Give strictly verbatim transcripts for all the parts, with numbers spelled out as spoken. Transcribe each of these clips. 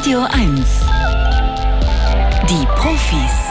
Radio eins. Die Profis.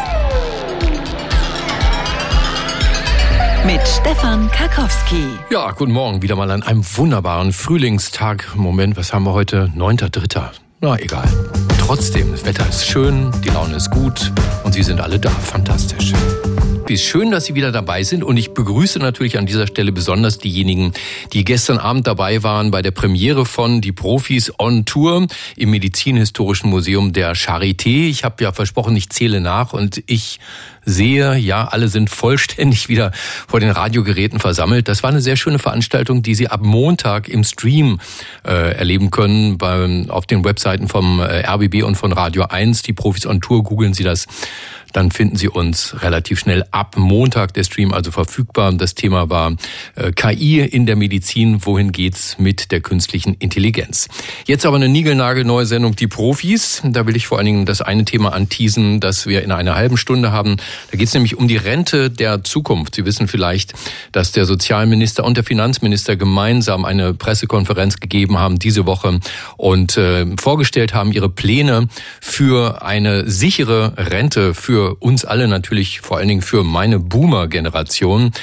Mit Stefan Karkowski. Ja, guten Morgen. Wieder mal an einem wunderbaren Frühlingstag. Moment, was haben wir heute? neunter dritter Na, egal. Trotzdem, das Wetter ist schön, die Laune ist gut und Sie sind alle da. Fantastisch. Wie schön, dass Sie wieder dabei sind, und ich begrüße natürlich an dieser Stelle besonders diejenigen, die gestern Abend dabei waren bei der Premiere von Die Profis on Tour im Medizinhistorischen Museum der Charité. Ich habe ja versprochen, ich zähle nach, und ich sehe, ja, alle sind vollständig wieder vor den Radiogeräten versammelt. Das war eine sehr schöne Veranstaltung, die Sie ab Montag im Stream äh, erleben können, bei, auf den Webseiten vom äh, R B B und von Radio eins. Die Profis on Tour, googeln Sie das. Dann finden Sie uns relativ schnell. Ab Montag der Stream also verfügbar. Das Thema war äh, K I in der Medizin. Wohin geht's mit der künstlichen Intelligenz? Jetzt aber eine niegelnagelneue Sendung, Die Profis. Da will ich vor allen Dingen das eine Thema anteasen, das wir in einer halben Stunde haben. Da geht's nämlich um die Rente der Zukunft. Sie wissen vielleicht, dass der Sozialminister und der Finanzminister gemeinsam eine Pressekonferenz gegeben haben diese Woche und äh, vorgestellt haben ihre Pläne für eine sichere Rente für uns alle, natürlich vor allen Dingen für meine Boomer-Generation.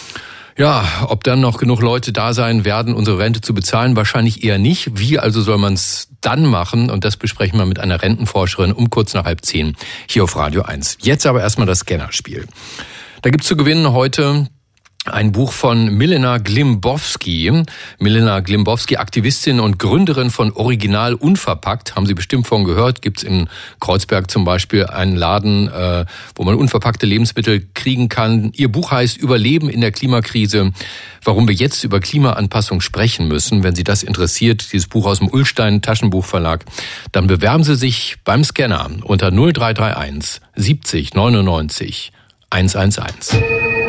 Ja, ob dann noch genug Leute da sein werden, unsere Rente zu bezahlen, wahrscheinlich eher nicht. Wie also soll man es dann machen? Und das besprechen wir mit einer Rentenforscherin um kurz nach halb zehn hier auf Radio eins. Jetzt aber erstmal das Scannerspiel. Da gibt's zu gewinnen heute ein Buch von Milena Glimbowski. Milena Glimbowski, Aktivistin und Gründerin von Original Unverpackt. Haben Sie bestimmt von gehört. Gibt's in Kreuzberg zum Beispiel einen Laden, äh, wo man unverpackte Lebensmittel kriegen kann. Ihr Buch heißt Überleben in der Klimakrise. Warum wir jetzt über Klimaanpassung sprechen müssen. Wenn Sie das interessiert, dieses Buch aus dem Ullstein Taschenbuchverlag, dann bewerben Sie sich beim Scanner unter null drei drei eins siebzig neunundneunzig hunderteins.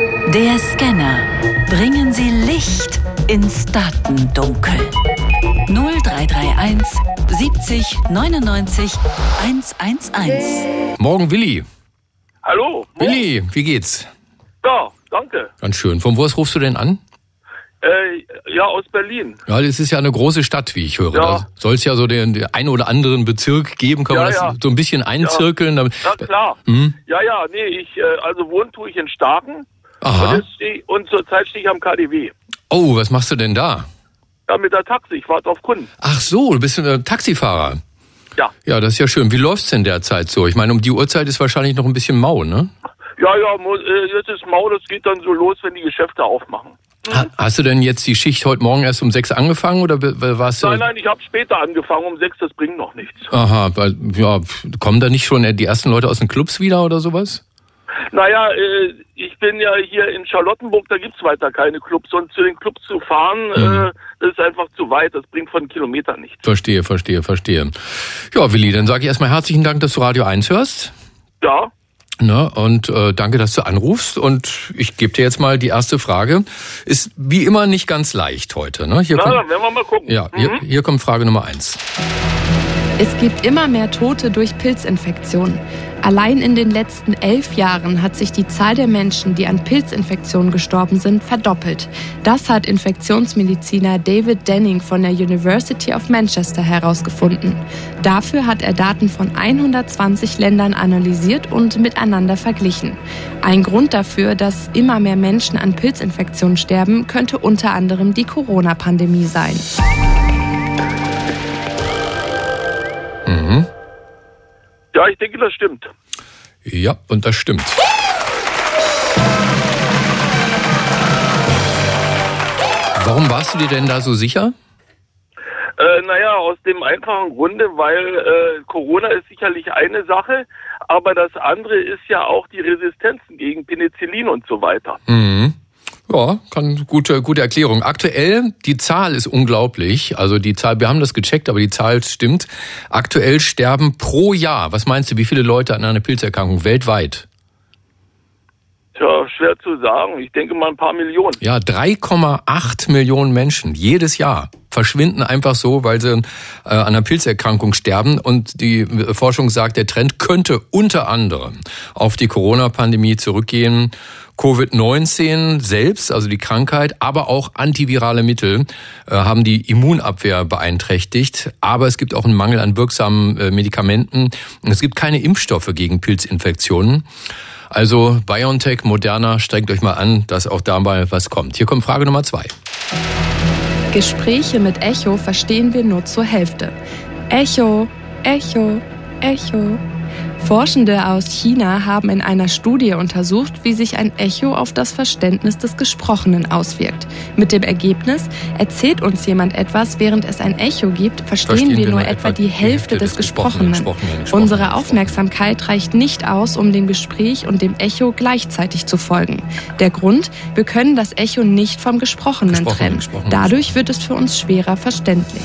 Der Scanner. Bringen Sie Licht ins Datendunkel. null drei drei eins siebzig neunundneunzig hunderteins. Morgen, Willi. Hallo. Willi, wie geht's? Ja, danke. Ganz schön. Von wo aus rufst du denn an? Äh, ja, aus Berlin. Ja, das ist ja eine große Stadt, wie ich höre. Ja. Da soll es ja so den, den einen oder anderen Bezirk geben. Kann Ja, man das ja. so ein bisschen einzirkeln? Ja, Damit- ja klar. Hm? Ja, ja, nee, ich, äh, also wohnen tue ich in Starken. Aha. Und, jetzt steh, und zurzeit stehe ich am K D W. Oh, was machst du denn da? Ja, mit der Taxi, ich warte auf Kunden. Ach so, du bist ein äh, Taxifahrer. Ja. Ja, das ist ja schön. Wie läuft's denn derzeit so? Ich meine, um die Uhrzeit ist wahrscheinlich noch ein bisschen mau, ne? Ja, ja, mo- äh, jetzt ist mau, das geht dann so los, wenn die Geschäfte aufmachen. Ha- Hast du denn jetzt die Schicht heute Morgen erst um sechs angefangen oder be- be- warst du? Nein, nein, ich habe später angefangen, um sechs, das bringt noch nichts. Aha, weil, ja, kommen da nicht schon die ersten Leute aus den Clubs wieder oder sowas? Naja, äh, ich bin ja hier in Charlottenburg, da gibt's weiter keine Clubs. Und zu den Clubs zu fahren, Mhm. äh, das ist einfach zu weit. Das bringt von Kilometern nichts. Verstehe, verstehe, verstehe. Ja, Willi, dann sage ich erstmal herzlichen Dank, dass du Radio eins hörst. Ja, Ne, und äh, danke, dass du anrufst. Und ich gebe dir jetzt mal die erste Frage. Ist wie immer nicht ganz leicht heute. Ne? Hier na, kommt, dann werden wir mal gucken. ja, hier, Mhm. hier kommt Frage Nummer eins. Es gibt immer mehr Tote durch Pilzinfektionen. Allein in den letzten elf Jahren hat sich die Zahl der Menschen, die an Pilzinfektionen gestorben sind, verdoppelt. Das hat Infektionsmediziner David Denning von der University of Manchester herausgefunden. Dafür hat er Daten von hundertzwanzig Ländern analysiert und miteinander verglichen. Ein Grund dafür, dass immer mehr Menschen an Pilzinfektionen sterben, könnte unter anderem die Corona-Pandemie sein. Mhm. Ja, ich denke, das stimmt. Ja, und das stimmt. Warum warst du dir denn da so sicher? Äh, naja, aus dem einfachen Grunde, weil äh, Corona ist sicherlich eine Sache, aber das andere ist ja auch die Resistenzen gegen Penicillin und so weiter. Mhm. Ja, kann gute gute Erklärung. Aktuell, die Zahl ist unglaublich. Also die Zahl, wir haben das gecheckt, aber die Zahl stimmt. Aktuell sterben pro Jahr, was meinst du, wie viele Leute an einer Pilzerkrankung weltweit? Tja, schwer zu sagen. Ich denke mal ein paar Millionen. Ja, drei Komma acht Millionen Menschen jedes Jahr. verschwinden einfach so, weil sie äh, an einer Pilzerkrankung sterben. Und die Forschung sagt, der Trend könnte unter anderem auf die Corona-Pandemie zurückgehen. Covid neunzehn selbst, also die Krankheit, aber auch antivirale Mittel äh, haben die Immunabwehr beeinträchtigt. Aber es gibt auch einen Mangel an wirksamen äh, Medikamenten. Und es gibt keine Impfstoffe gegen Pilzinfektionen. Also BioNTech, Moderna, strengt euch mal an, dass auch da mal was kommt. Hier kommt Frage Nummer zwei. Gespräche mit Echo verstehen wir nur zur Hälfte. Echo, Echo, Echo. Forschende aus China haben in einer Studie untersucht, wie sich ein Echo auf das Verständnis des Gesprochenen auswirkt. Mit dem Ergebnis, erzählt uns jemand etwas, während es ein Echo gibt, verstehen, verstehen wir nur etwa die Hälfte des, des Gesprochenen. Gesprochenen. Gesprochenen. Unsere Aufmerksamkeit reicht nicht aus, um dem Gespräch und dem Echo gleichzeitig zu folgen. Der Grund, wir können das Echo nicht vom Gesprochenen, Gesprochenen trennen. Gesprochenen. Dadurch wird es für uns schwerer verständlich.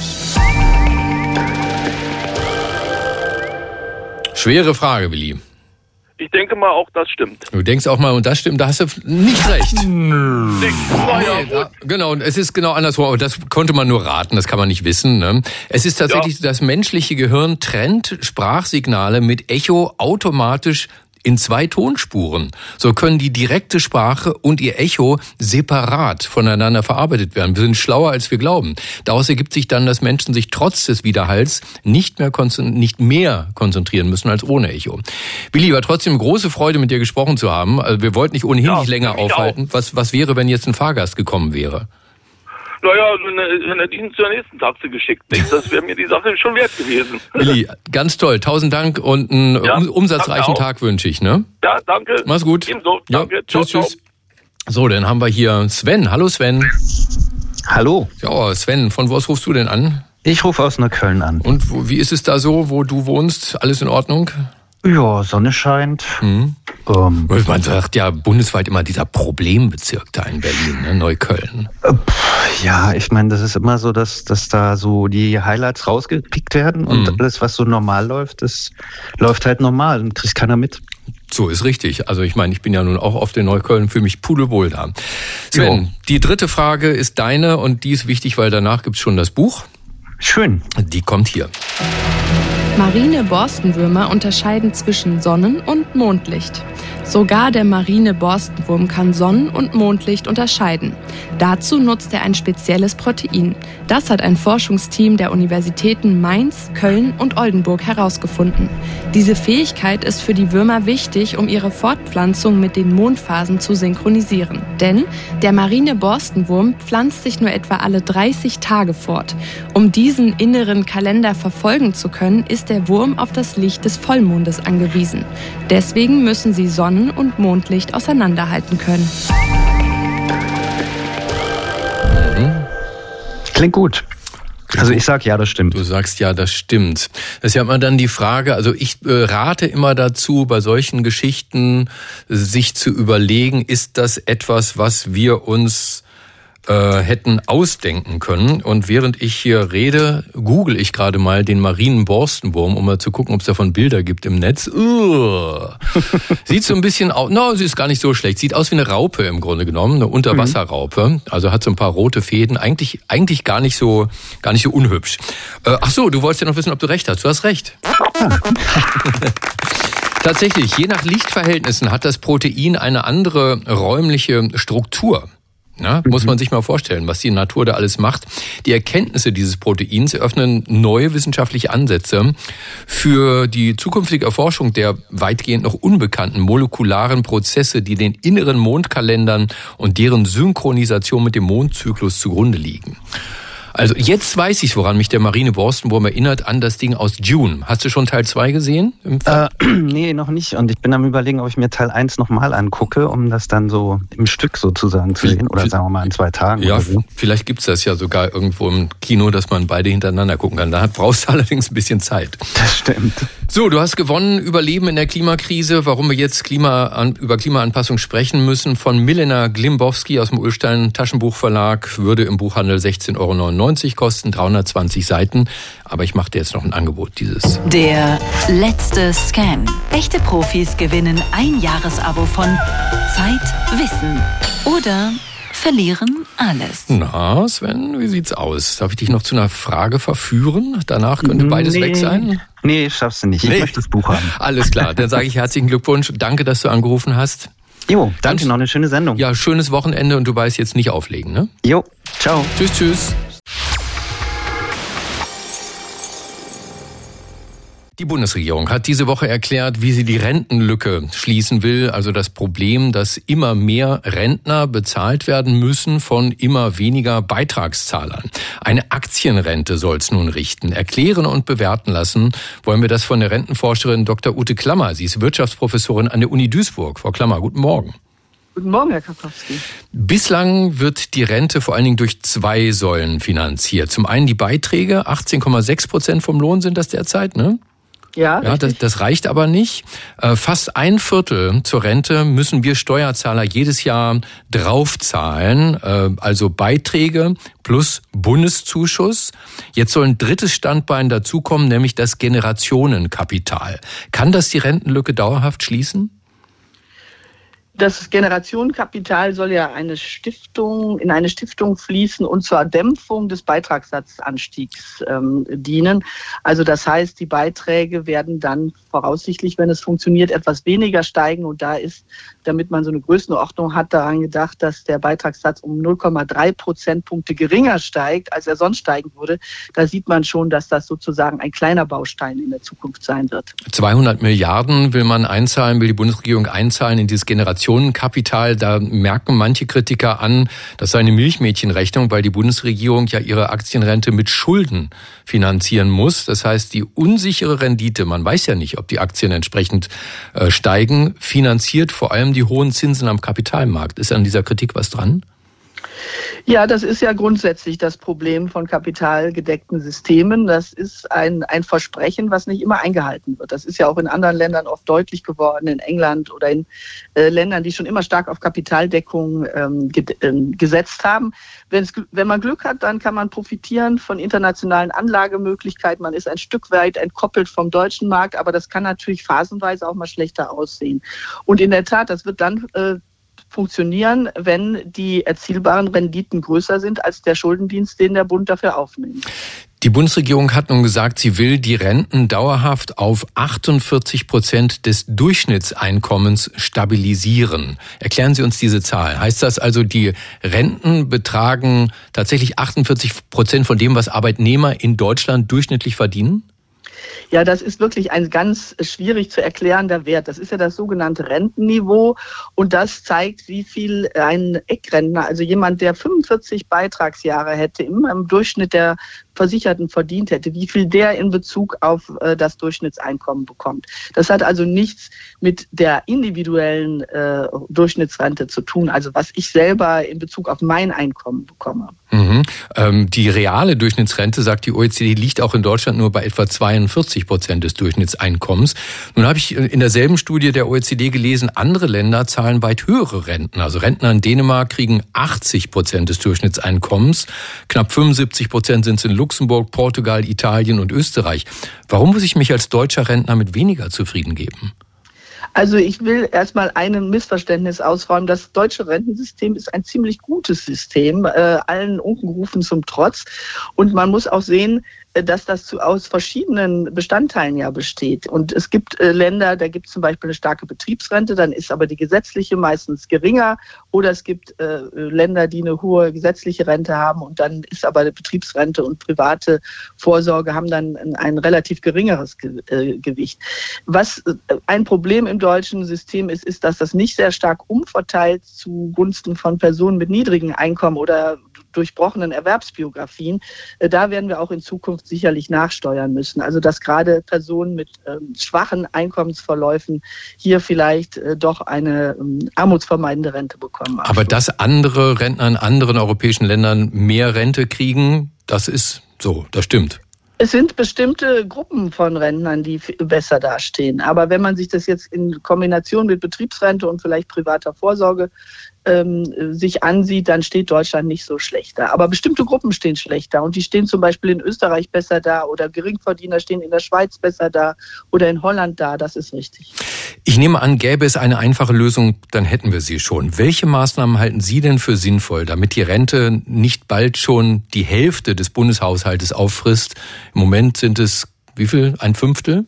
Schwere Frage, Willi. Ich denke mal, auch das stimmt. Du denkst auch mal, und das stimmt, da hast du nicht recht. Nee, ja, genau, es ist genau andersrum, aber das konnte man nur raten, das kann man nicht wissen. Ne? Es ist tatsächlich, ja. Das menschliche Gehirn trennt Sprachsignale mit Echo automatisch in zwei Tonspuren. So können die direkte Sprache und ihr Echo separat voneinander verarbeitet werden. Wir sind schlauer, als wir glauben. Daraus ergibt sich dann, dass Menschen sich trotz des Widerhalls nicht mehr, nicht mehr konzentrieren müssen als ohne Echo. Willi, war trotzdem große Freude, mit dir gesprochen zu haben. Also wir wollten dich ohnehin ja, nicht länger aufhalten. Was, was wäre, wenn jetzt ein Fahrgast gekommen wäre? Naja, wenn er diesen zur nächsten Taxe geschickt nicht, das wäre mir die Sache schon wert gewesen. Willi, ganz toll. Tausend Dank und einen ja, umsatzreichen Tag wünsche ich, ne? Ja, danke. Mach's gut. Ebenso. Danke. Ja, tschüss, ciao, tschüss. So, dann haben wir hier Sven. Hallo Sven. Hallo. Ja, Sven, von wo rufst du denn an? Ich rufe aus Neukölln an. Und wo, wie ist es da so, wo du wohnst? Alles in Ordnung? Ja, Sonne scheint. Mhm. Ähm, Man sagt ja bundesweit immer dieser Problembezirk da in Berlin, ne? Neukölln. Äh, ja, ich meine, das ist immer so, dass, dass da so die Highlights rausgepickt werden und mhm. alles, was so normal läuft, das läuft halt normal und kriegt keiner mit. So ist richtig. Also ich meine, ich bin ja nun auch oft in Neukölln, fühle mich pudelwohl da. Sven, jo. Die dritte Frage ist deine und die ist wichtig, weil danach gibt's schon das Buch. Schön. Die kommt hier. Marine Borstenwürmer unterscheiden zwischen Sonnen- und Mondlicht. Sogar der marine Borstenwurm kann Sonnen- und Mondlicht unterscheiden. Dazu nutzt er ein spezielles Protein. Das hat ein Forschungsteam der Universitäten Mainz, Köln und Oldenburg herausgefunden. Diese Fähigkeit ist für die Würmer wichtig, um ihre Fortpflanzung mit den Mondphasen zu synchronisieren. Denn der marine Borstenwurm pflanzt sich nur etwa alle dreißig Tage fort. Um diesen inneren Kalender verfolgen zu können, ist der Wurm auf das Licht des Vollmondes angewiesen. Deswegen müssen sie Sonnen- und Mondlicht auseinanderhalten können. Klingt gut. Also ich sag ja, das stimmt. Du sagst ja, das stimmt. Das ist ja immer dann die Frage, also ich äh, rate immer dazu, bei solchen Geschichten sich zu überlegen, ist das etwas, was wir uns äh, hätten ausdenken können. Und während ich hier rede, google ich gerade mal den marinen Borstenwurm, um mal zu gucken, ob es davon Bilder gibt im Netz. Uah. Sieht so ein bisschen aus, no, sie ist gar nicht so schlecht. Sieht aus wie eine Raupe im Grunde genommen, eine Unterwasserraupe. Also hat so ein paar rote Fäden. Eigentlich, eigentlich gar nicht so, gar nicht so unhübsch. Äh, ach so, du wolltest ja noch wissen, ob du recht hast. Du hast recht. Tatsächlich, je nach Lichtverhältnissen hat das Protein eine andere räumliche Struktur. Ja, muss man sich mal vorstellen, was die Natur da alles macht. Die Erkenntnisse dieses Proteins eröffnen neue wissenschaftliche Ansätze für die zukünftige Erforschung der weitgehend noch unbekannten molekularen Prozesse, die den inneren Mondkalendern und deren Synchronisation mit dem Mondzyklus zugrunde liegen. Also jetzt weiß ich, woran mich der marine Borstenwurm erinnert, an das Ding aus Dune. Hast du schon Teil zwei gesehen? Äh, nee, noch nicht. Und ich bin am Überlegen, ob ich mir Teil eins nochmal angucke, um das dann so im Stück sozusagen zu sehen. Oder sagen wir mal in zwei Tagen. Ja, oder so. Vielleicht gibt's das ja sogar irgendwo im Kino, dass man beide hintereinander gucken kann. Da brauchst du allerdings ein bisschen Zeit. Das stimmt. So, du hast gewonnen, Überleben in der Klimakrise, warum wir jetzt Klima, über Klimaanpassung sprechen müssen. Von Milena Glimbowski aus dem Ullstein Taschenbuchverlag, würde im Buchhandel sechzehn Euro neunundneunzig kosten, dreihundertzwanzig Seiten. Aber ich mache dir jetzt noch ein Angebot, dieses. Der letzte Scan. Echte Profis gewinnen ein Jahresabo von Zeit, Wissen oder verlieren alles. Na, Sven, wie sieht's aus? Darf ich dich noch zu einer Frage verführen? Danach könnte beides nee. weg sein? Nee, schaffst du nicht. Ich nee. möchte das Buch haben. Alles klar, dann sage ich herzlichen Glückwunsch. Danke, dass du angerufen hast. Jo, danke, noch eine schöne Sendung. Ja, schönes Wochenende und du weißt jetzt nicht auflegen, ne? Jo, ciao. Tschüss, tschüss. Die Bundesregierung hat diese Woche erklärt, wie sie die Rentenlücke schließen will, also das Problem, dass immer mehr Rentner bezahlt werden müssen von immer weniger Beitragszahlern. Eine Aktienrente soll es nun richten. Erklären und bewerten lassen wollen wir das von der Rentenforscherin Doktor Ute Klammer. Sie ist Wirtschaftsprofessorin an der Uni Duisburg. Frau Klammer, guten Morgen. Guten Morgen, Herr Karkowski. Bislang wird die Rente vor allen Dingen durch zwei Säulen finanziert. Zum einen die Beiträge, achtzehn Komma sechs Prozent vom Lohn sind das derzeit, ne? Ja, ja das, das reicht aber nicht. Fast ein Viertel zur Rente müssen wir Steuerzahler jedes Jahr draufzahlen, also Beiträge plus Bundeszuschuss. Jetzt soll ein drittes Standbein dazukommen, nämlich das Generationenkapital. Kann das die Rentenlücke dauerhaft schließen? Das Generationenkapital soll ja eine Stiftung, in eine Stiftung fließen und zur Dämpfung des Beitragssatzanstiegs ähm, dienen. Also das heißt, die Beiträge werden dann voraussichtlich, wenn es funktioniert, etwas weniger steigen. Und da ist, damit man so eine Größenordnung hat, daran gedacht, dass der Beitragssatz um null Komma drei Prozentpunkte geringer steigt, als er sonst steigen würde. Da sieht man schon, dass das sozusagen ein kleiner Baustein in der Zukunft sein wird. zweihundert Milliarden will man einzahlen, will die Bundesregierung einzahlen in dieses Generationenkapital. Da merken manche Kritiker an, das sei eine Milchmädchenrechnung, weil die Bundesregierung ja ihre Aktienrente mit Schulden finanzieren muss. Das heißt, die unsichere Rendite, man weiß ja nicht, ob die Aktien entsprechend äh, steigen, finanziert vor allem die hohen Zinsen am Kapitalmarkt. Ist an dieser Kritik was dran? Ja, das ist ja grundsätzlich das Problem von kapitalgedeckten Systemen. Das ist ein, ein Versprechen, was nicht immer eingehalten wird. Das ist ja auch in anderen Ländern oft deutlich geworden, in England oder in äh, Ländern, die schon immer stark auf Kapitaldeckung ähm, ge- äh, gesetzt haben. Wenn's, wenn man Glück hat, dann kann man profitieren von internationalen Anlagemöglichkeiten. Man ist ein Stück weit entkoppelt vom deutschen Markt, aber das kann natürlich phasenweise auch mal schlechter aussehen. Und in der Tat, das wird dann äh, funktionieren, wenn die erzielbaren Renditen größer sind als der Schuldendienst, den der Bund dafür aufnimmt. Die Bundesregierung hat nun gesagt, sie will die Renten dauerhaft auf achtundvierzig Prozent des Durchschnittseinkommens stabilisieren. Erklären Sie uns diese Zahl. Heißt das also, die Renten betragen tatsächlich achtundvierzig Prozent von dem, was Arbeitnehmer in Deutschland durchschnittlich verdienen? Ja, das ist wirklich ein ganz schwierig zu erklärender Wert. Das ist ja das sogenannte Rentenniveau und das zeigt, wie viel ein Eckrentner, also jemand, der fünfundvierzig Beitragsjahre hätte, im, im Durchschnitt der Versicherten verdient hätte, wie viel der in Bezug auf äh, das Durchschnittseinkommen bekommt. Das hat also nichts mit der individuellen äh, Durchschnittsrente zu tun, also was ich selber in Bezug auf mein Einkommen bekomme. Mhm. Ähm, die reale Durchschnittsrente, sagt die O E C D, liegt auch in Deutschland nur bei etwa zweiundvierzig Prozent des Durchschnittseinkommens. Nun habe ich in derselben Studie der O E C D gelesen, andere Länder zahlen weit höhere Renten. Also Rentner in Dänemark kriegen achtzig Prozent des Durchschnittseinkommens, knapp fünfundsiebzig Prozent sind es in Luxemburg, Portugal, Italien und Österreich. Warum muss ich mich als deutscher Rentner mit weniger zufrieden geben? Also ich will erstmal ein Missverständnis ausräumen. Das deutsche Rentensystem ist ein ziemlich gutes System, äh, allen Unkenrufen zum Trotz. Und man muss auch sehen, dass das zu, aus verschiedenen Bestandteilen ja besteht. Und es gibt äh, Länder, da gibt es zum Beispiel eine starke Betriebsrente, dann ist aber die gesetzliche meistens geringer. Oder es gibt äh, Länder, die eine hohe gesetzliche Rente haben und dann ist aber die Betriebsrente und private Vorsorge haben dann ein, ein relativ geringeres Ge- äh, Gewicht. Was äh, ein Problem im deutschen System ist, ist, dass das nicht sehr stark umverteilt zugunsten von Personen mit niedrigen Einkommen oder durchbrochenen Erwerbsbiografien. Da werden wir auch in Zukunft sicherlich nachsteuern müssen. Also dass gerade Personen mit ähm, schwachen Einkommensverläufen hier vielleicht äh, doch eine ähm, armutsvermeidende Rente bekommen. Aber dass andere Rentner in anderen europäischen Ländern mehr Rente kriegen, das ist so, das stimmt. Es sind bestimmte Gruppen von Rentnern, die besser dastehen. Aber wenn man sich das jetzt in Kombination mit Betriebsrente und vielleicht privater Vorsorge ähm, sich ansieht, dann steht Deutschland nicht so schlecht da. Aber bestimmte Gruppen stehen schlechter und die stehen zum Beispiel in Österreich besser da oder Geringverdiener stehen in der Schweiz besser da oder in Holland da, das ist richtig. Ich nehme an, gäbe es eine einfache Lösung, dann hätten wir sie schon. Welche Maßnahmen halten Sie denn für sinnvoll, damit die Rente nicht bald schon die Hälfte des Bundeshaushaltes auffrisst? Im Moment sind es, wie viel? Ein Fünftel?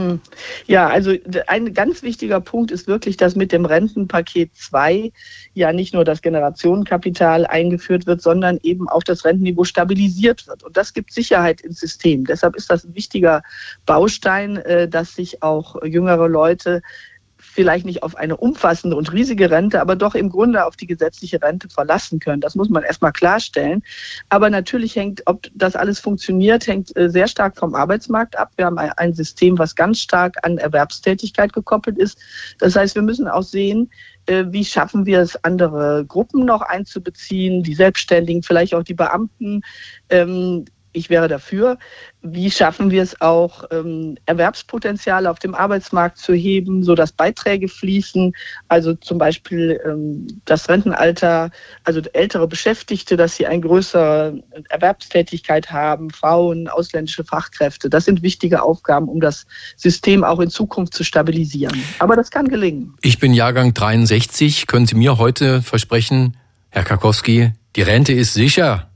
Ja, also ein ganz wichtiger Punkt ist wirklich, dass mit dem Rentenpaket zwei ja nicht nur das Generationenkapital eingeführt wird, sondern eben auch das Rentenniveau stabilisiert wird. Und das gibt Sicherheit ins System. Deshalb ist das ein wichtiger Baustein, dass sich auch jüngere Leute vielleicht nicht auf eine umfassende und riesige Rente, aber doch im Grunde auf die gesetzliche Rente verlassen können. Das muss man erstmal klarstellen. Aber natürlich hängt, ob das alles funktioniert, hängt sehr stark vom Arbeitsmarkt ab. Wir haben ein System, was ganz stark an Erwerbstätigkeit gekoppelt ist. Das heißt, wir müssen auch sehen, wie schaffen wir es, andere Gruppen noch einzubeziehen, die Selbstständigen, vielleicht auch die Beamten. Ich wäre dafür. Wie schaffen wir es auch, ähm, Erwerbspotenziale auf dem Arbeitsmarkt zu heben, sodass Beiträge fließen? Also zum Beispiel ähm, das Rentenalter, also ältere Beschäftigte, dass sie eine größere Erwerbstätigkeit haben, Frauen, ausländische Fachkräfte. Das sind wichtige Aufgaben, um das System auch in Zukunft zu stabilisieren. Aber das kann gelingen. Ich bin Jahrgang dreiundsechzig. Können Sie mir heute versprechen, Herr Karkowski, die Rente ist sicher?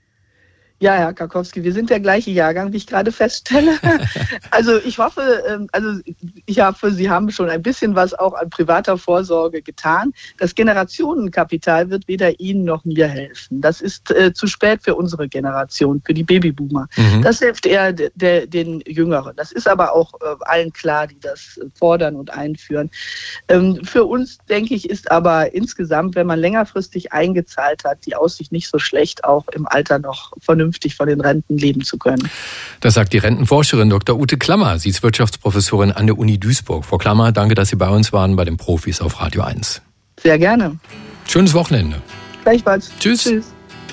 Ja, Herr Karkowski, wir sind der gleiche Jahrgang, wie ich gerade feststelle. Also ich hoffe, also ich hoffe, Sie haben schon ein bisschen was auch an privater Vorsorge getan. Das Generationenkapital wird weder Ihnen noch mir helfen. Das ist äh, zu spät für unsere Generation, für die Babyboomer. Mhm. Das hilft eher de, de, den Jüngeren. Das ist aber auch äh, allen klar, die das fordern und einführen. Ähm, für uns, denke ich, ist aber insgesamt, wenn man längerfristig eingezahlt hat, die Aussicht nicht so schlecht, auch im Alter noch vernünftig von den Renten leben zu können. Das sagt die Rentenforscherin Doktor Ute Klammer. Sie ist Wirtschaftsprofessorin an der Uni Duisburg. Frau Klammer, danke, dass Sie bei uns waren bei den Profis auf Radio eins. Sehr gerne. Schönes Wochenende. Gleichfalls. Tschüss. Tschüss.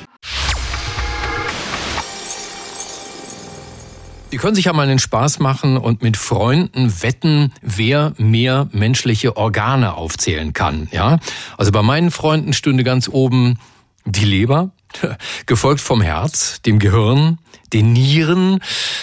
Sie können sich ja mal einen Spaß machen und mit Freunden wetten, wer mehr menschliche Organe aufzählen kann. Ja? Also bei meinen Freunden stünde ganz oben die Leber, gefolgt vom Herz, dem Gehirn, den Nieren,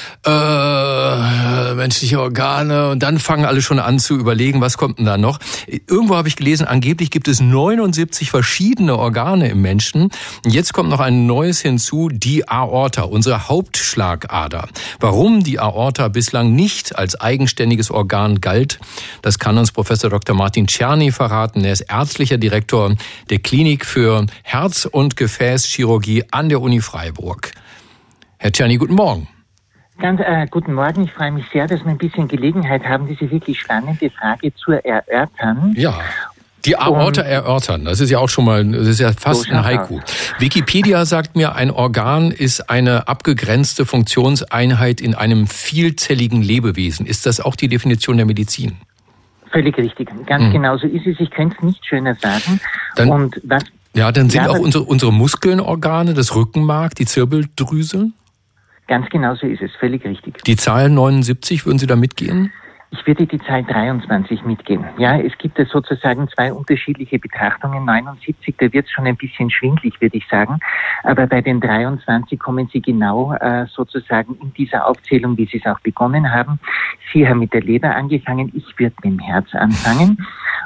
äh, menschliche Organe, und dann fangen alle schon an zu überlegen, was kommt denn da noch. Irgendwo habe ich gelesen, angeblich gibt es neunundsiebzig verschiedene Organe im Menschen. Und jetzt kommt noch ein neues hinzu, die Aorta, unsere Hauptschlagader. Warum die Aorta bislang nicht als eigenständiges Organ galt, das kann uns Professor Doktor Martin Czerny verraten. Er ist ärztlicher Direktor der Klinik für Herz- und Gefäßchirurgie an der Uni Freiburg. Herr Czerny, guten Morgen. Ganz äh, guten Morgen. Ich freue mich sehr, dass wir ein bisschen Gelegenheit haben, diese wirklich spannende Frage zu erörtern. Ja, die Aorta erörtern. Das ist ja auch schon mal, das ist ja fast so ein Haiku. Aus. Wikipedia sagt mir, ein Organ ist eine abgegrenzte Funktionseinheit in einem vielzelligen Lebewesen. Ist das auch die Definition der Medizin? Völlig richtig. Ganz hm. genau so ist es. Ich könnte es nicht schöner sagen. Dann, Und was, ja, dann sind ja, auch unsere, unsere Muskeln Organe, das Rückenmark, die Zirbeldrüse? Ganz genau so ist es, völlig richtig. Die Zahl neunundsiebzig, würden Sie da mitgehen? Ich würde die Zahl dreiundzwanzig mitgehen. Ja, es gibt es sozusagen zwei unterschiedliche Betrachtungen. neunundsiebzig, da wird es schon ein bisschen schwindlig, würde ich sagen. Aber bei den dreiundzwanzig kommen Sie genau äh, sozusagen in dieser Aufzählung, wie Sie es auch begonnen haben. Sie haben mit der Leber angefangen, ich würde mit dem Herz anfangen.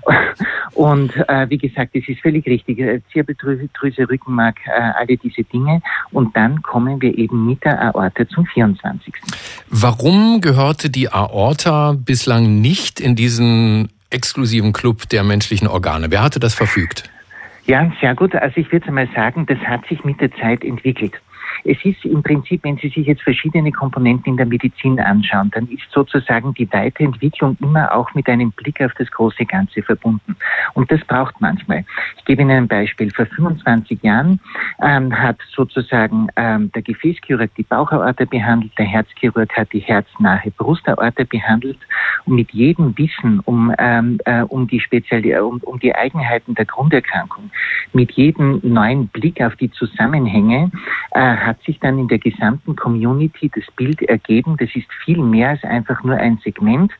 Und äh, wie gesagt, es ist völlig richtig. Zirbeldrüse, Drüse, Rückenmark, äh, alle diese Dinge. Und dann kommen wir eben mit der Aorta zum vierundzwanzigsten Warum gehörte die Aorta bislang nicht in diesen exklusiven Club der menschlichen Organe? Wer hatte das verfügt? Ja, sehr gut. Also ich würde mal sagen, das hat sich mit der Zeit entwickelt. Es ist im Prinzip, wenn Sie sich jetzt verschiedene Komponenten in der Medizin anschauen, dann ist sozusagen die Weiterentwicklung immer auch mit einem Blick auf das große Ganze verbunden. Und das braucht manchmal. Ich gebe Ihnen ein Beispiel. Vor fünfundzwanzig Jahren ähm, hat sozusagen ähm, der Gefäßchirurg die Bauchaorta behandelt, der Herzchirurg hat die herznahe Brustaorta behandelt. Und mit jedem Wissen um, ähm, äh, um, die Spezial- um, um die Eigenheiten der Grunderkrankung, mit jedem neuen Blick auf die Zusammenhänge, äh, hat sich dann in der gesamten Community das Bild ergeben, das ist viel mehr als einfach nur ein Segment.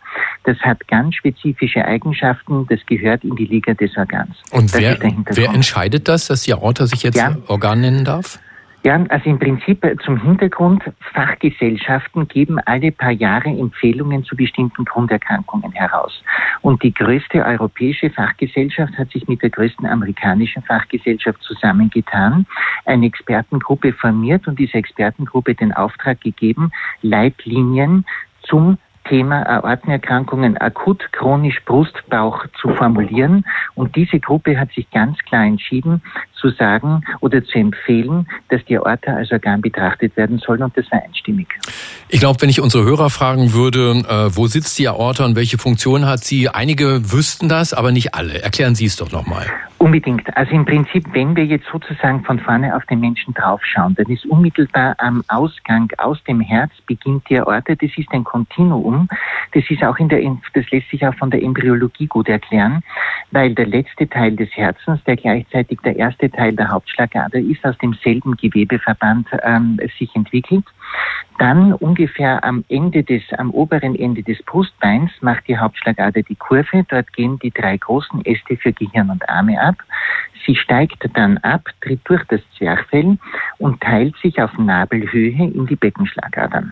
Das hat ganz spezifische Eigenschaften, das gehört in die Liga des Organs. Und wer, wer entscheidet das, dass die Aorta sich jetzt ja. Organ nennen darf? Ja, also im Prinzip zum Hintergrund, Fachgesellschaften geben alle paar Jahre Empfehlungen zu bestimmten Grunderkrankungen heraus. Und die größte europäische Fachgesellschaft hat sich mit der größten amerikanischen Fachgesellschaft zusammengetan, eine Expertengruppe formiert und dieser Expertengruppe den Auftrag gegeben, Leitlinien zum Thema Aortenerkrankungen akut, chronisch, Brust, Bauch zu formulieren. Und diese Gruppe hat sich ganz klar entschieden, zu sagen oder zu empfehlen, dass die Aorta als Organ betrachtet werden soll, und das war einstimmig. Ich glaube, wenn ich unsere Hörer fragen würde, äh, wo sitzt die Aorta und welche Funktion hat sie, einige wüssten das, aber nicht alle. Erklären Sie es doch nochmal. Unbedingt. Also im Prinzip, wenn wir jetzt sozusagen von vorne auf den Menschen draufschauen, dann ist unmittelbar am Ausgang aus dem Herz beginnt die Aorta. Das ist ein Kontinuum. Das ist auch in der, das lässt sich auch von der Embryologie gut erklären, weil der letzte Teil des Herzens, der gleichzeitig der erste Teil der Hauptschlagader ist, aus demselben Gewebeverband ähm, sich entwickelt. Dann ungefähr am Ende des, am oberen Ende des Brustbeins macht die Hauptschlagader die Kurve. Dort gehen die drei großen Äste für Gehirn und Arme ab. Sie steigt dann ab, tritt durch das Zwerchfell und teilt sich auf Nabelhöhe in die Beckenschlagadern.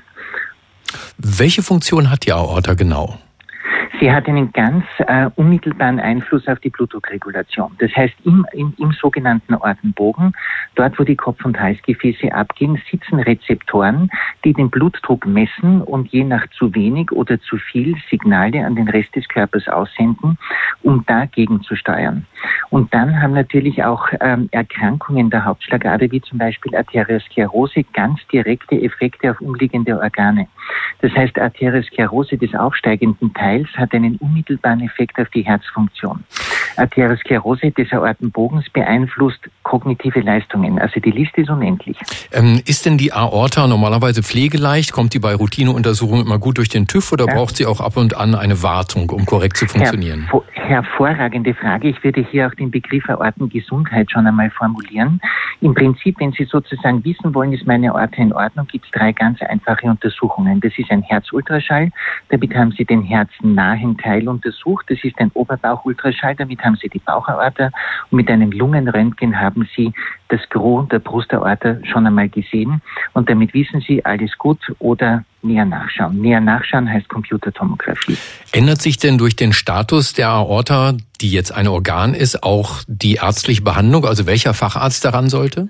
Welche Funktion hat die Aorta genau? Sie hat einen ganz äh, unmittelbaren Einfluss auf die Blutdruckregulation. Das heißt, im, im, im sogenannten Aortenbogen, dort wo die Kopf- und Halsgefäße abgehen, sitzen Rezeptoren, die den Blutdruck messen und je nach zu wenig oder zu viel Signale an den Rest des Körpers aussenden, um dagegen zu steuern. Und dann haben natürlich auch ähm, Erkrankungen der Hauptschlagader, wie zum Beispiel Arteriosklerose, ganz direkte Effekte auf umliegende Organe. Das heißt, Arteriosklerose des aufsteigenden Teils hat einen unmittelbaren Effekt auf die Herzfunktion. Arteriosklerose des Aortenbogens beeinflusst kognitive Leistungen. Also die Liste ist unendlich. Ähm, ist denn die Aorta normalerweise pflegeleicht? Kommt die bei Routineuntersuchungen immer gut durch den TÜV oder ja. braucht sie auch ab und an eine Wartung, um korrekt zu funktionieren? Hervor- hervorragende Frage. Ich würde hier auch den Begriff Aortengesundheit schon einmal formulieren. Im Prinzip, wenn Sie sozusagen wissen wollen, ist meine Aorta in Ordnung, gibt es drei ganz einfache Untersuchungen. Das ist ein Herzultraschall, damit haben Sie den herznahen Teil untersucht. Das ist ein Oberbauchultraschall, damit haben Sie die Bauchaorta. Und mit einem Lungenröntgen haben Sie das Gros der Brustaorta schon einmal gesehen. Und damit wissen Sie, alles gut oder näher nachschauen. Näher nachschauen heißt Computertomographie. Ändert sich denn durch den Status der Aorta, die jetzt ein Organ ist, auch die ärztliche Behandlung? Also welcher Facharzt daran sollte?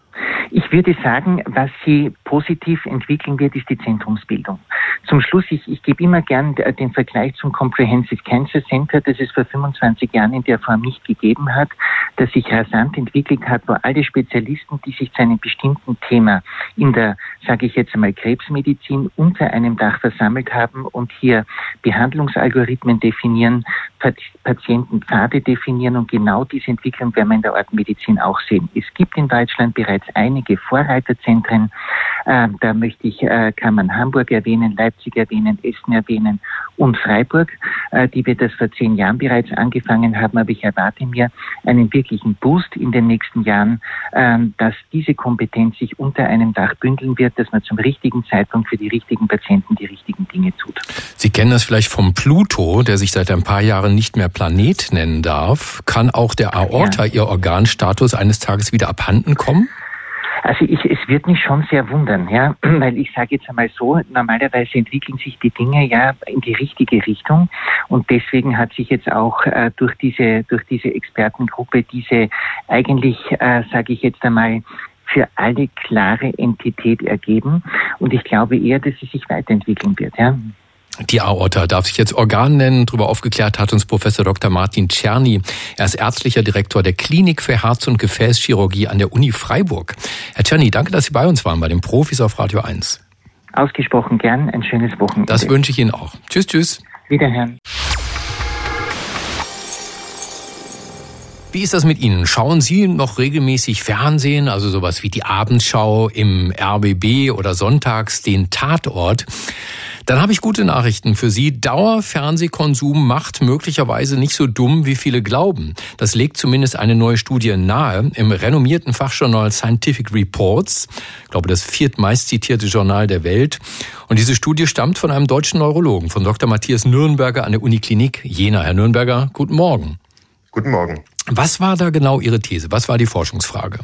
Ich würde sagen, was sie positiv entwickeln wird, ist die Zentrumsbildung. Zum Schluss, ich, ich gebe immer gern den Vergleich zum Comprehensive Cancer Center, das es vor fünfundzwanzig Jahren in der Form nicht gegeben hat, das sich rasant entwickelt hat, wo alle Spezialisten, die sich zu einem bestimmten Thema in der, sage ich jetzt einmal, Krebsmedizin unter einem Dach versammelt haben und hier Behandlungsalgorithmen definieren, Patientenpfade definieren, und genau diese Entwicklung werden wir in der Aortenmedizin auch sehen. Es gibt in Deutschland bereits einige Vorreiterzentren, äh, da möchte ich, äh, kann man Hamburg erwähnen, Leipzig erwähnen, Essen erwähnen und Freiburg, äh, die wir das vor zehn Jahren bereits angefangen haben, aber ich erwarte mir einen wirklichen Boost in den nächsten Jahren, äh, dass diese Kompetenz sich unter einem Dach bündeln wird, dass man zum richtigen Zeitpunkt für die richtigen Patienten die richtigen Dinge tut. Sie kennen das vielleicht vom Pluto, der sich seit ein paar Jahren nicht mehr Planet nennen darf. Kann auch der Aorta, ja, ihr Organstatus eines Tages wieder abhanden kommen? Also ich, es wird mich schon sehr wundern, ja, weil ich sage jetzt einmal so, normalerweise entwickeln sich die Dinge ja in die richtige Richtung, und deswegen hat sich jetzt auch äh, durch diese durch diese Expertengruppe diese eigentlich, äh, sage ich jetzt einmal, für alle klare Entität ergeben, und ich glaube eher, dass sie sich weiterentwickeln wird, ja. Die Aorta darf sich jetzt Organ nennen. Darüber aufgeklärt hat uns Professor Doktor Martin Czerny. Er ist ärztlicher Direktor der Klinik für Herz- und Gefäßchirurgie an der Uni Freiburg. Herr Czerny, danke, dass Sie bei uns waren, bei den Profis auf Radio eins. Ausgesprochen gern. Ein schönes Wochenende. Das wünsche ich Ihnen auch. Tschüss, tschüss. Wiederhören. Wie ist das mit Ihnen? Schauen Sie noch regelmäßig Fernsehen, also sowas wie die Abendschau im R B B oder sonntags den Tatort? Dann habe ich gute Nachrichten für Sie. Dauerfernsehkonsum macht möglicherweise nicht so dumm, wie viele glauben. Das legt zumindest eine neue Studie nahe im renommierten Fachjournal Scientific Reports. Ich glaube, das viertmeist zitierte Journal der Welt. Und diese Studie stammt von einem deutschen Neurologen, von Doktor Matthias Nürnberger an der Uniklinik Jena. Herr Nürnberger, guten Morgen. Guten Morgen. Was war da genau Ihre These? Was war die Forschungsfrage?